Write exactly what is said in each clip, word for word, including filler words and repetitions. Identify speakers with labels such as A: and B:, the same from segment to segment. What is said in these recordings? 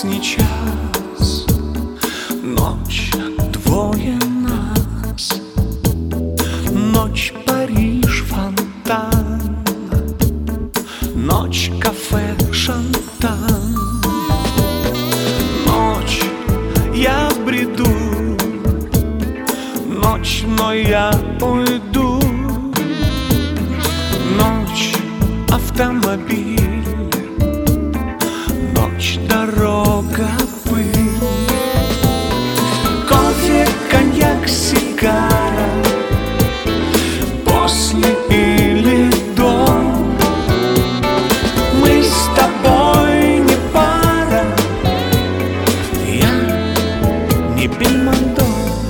A: поздний час, ночь, двое нас, ночь, Париж, фонтан, ночь, кафе, Шантан, ночь, я бреду, ночь, но я уйду, ночь, автомобиль, ночь, дорога, пыль, кофе, коньяк, сигара, после или до. Мы с тобой не пара, я не бельмондо.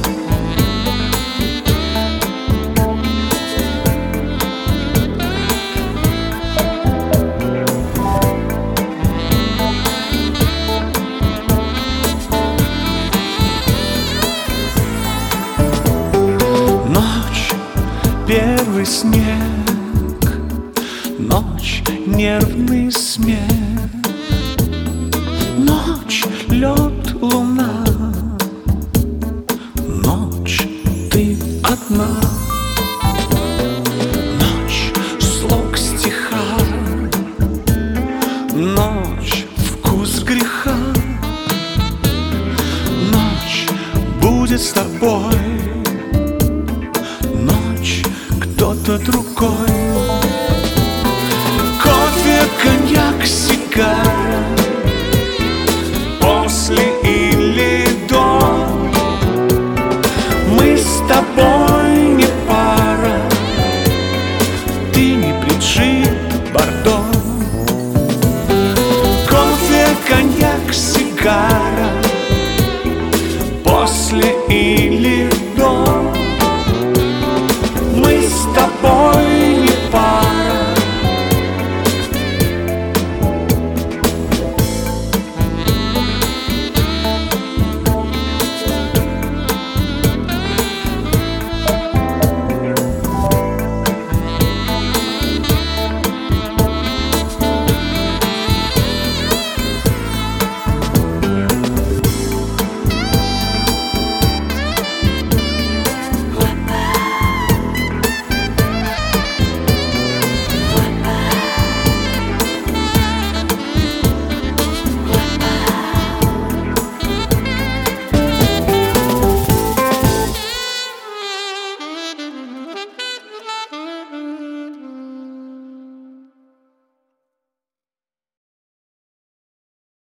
A: Первый снег, ночь, нервный смех, ночь, лед, луна, ночь, ты одна, ночь, слог стиха, ночь, вкус греха, ночь будет с тобой, кто-то другой. Кофе, коньяк, сигара,